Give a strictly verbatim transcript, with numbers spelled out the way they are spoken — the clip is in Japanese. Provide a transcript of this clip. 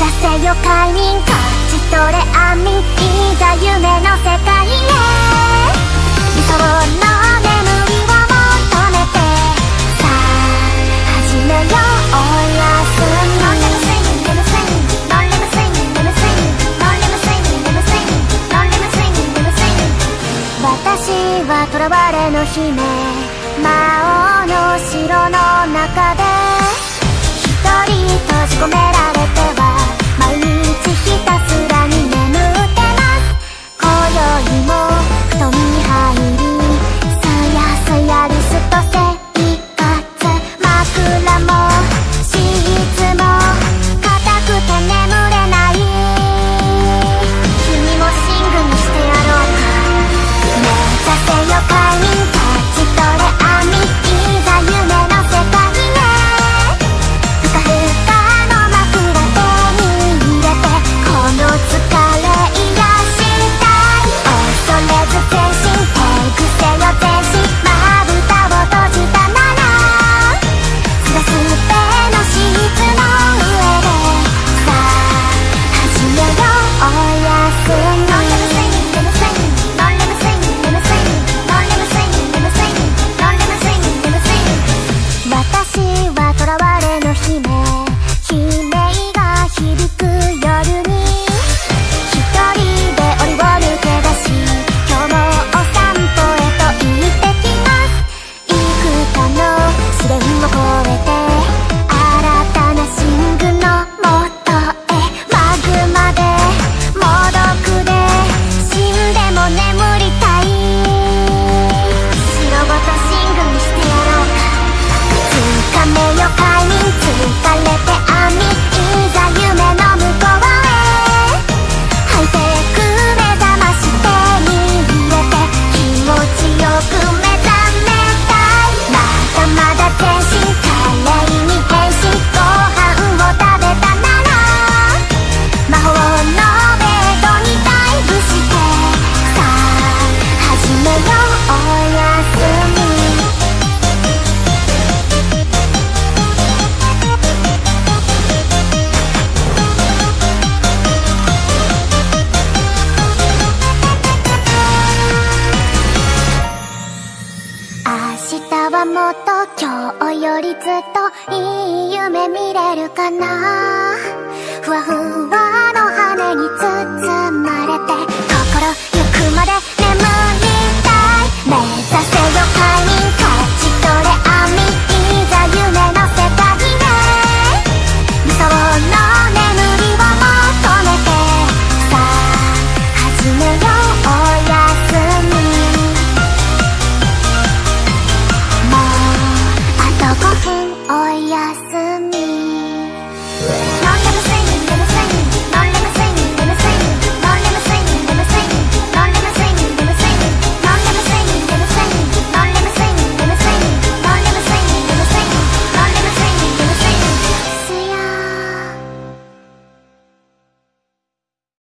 せよ快眠、勝ち取れ安眠、いざ夢の世界へ。理想の眠りを求めて、さあ始めよう。おやすみ。ノンレム睡眠、レム睡眠、ノンレム睡眠、レム睡眠、ノンレム睡眠、レム睡眠、ノンレム睡眠、レム睡眠。私は囚われの姫、魔王の城の中で一人閉じ込められては毎日ひたすらに眠ってます。今宵も布団に入り、すやすやリスト生活、枕もシーツも硬くて眠れない。君も寝具にしてやろうか。目指せよ快眠、勝ち取れ安眠、いざ夢の世界へ。ふかふかの枕手に入れて、この疲れ癒したい。恐れず全身手癖よ全身、まぶたを閉じたならスレスレのシーツの上で、さあ始めよう。おやすみ。ノンレム睡眠、レム睡眠、ノンレム睡眠、レム睡眠、ノンレム睡眠、レム睡眠、ノンレム睡眠、レム睡眠。私は囚われの姫、悲鳴が響く夜に一人で檻を抜け出し、今日もお散歩へと行ってきます。幾多の試練を越えて新たな寝具の元へ、マグマでもどくで死んでも眠りたい。白ごと寝具にしてやろうか。掴めよ快眠、疲れて安眠、いざ夢の向こうへ。ハイテク目覚まし手に入れて、気持ちよく目覚めたい。まだまだ全身華麗に変身、ご飯を食べたなら魔法のベッドにダイブして、さあ始めよう。おやすみ。明日はもっと今日よりずっといい夢見れるかな。ふわふわの羽に包まれ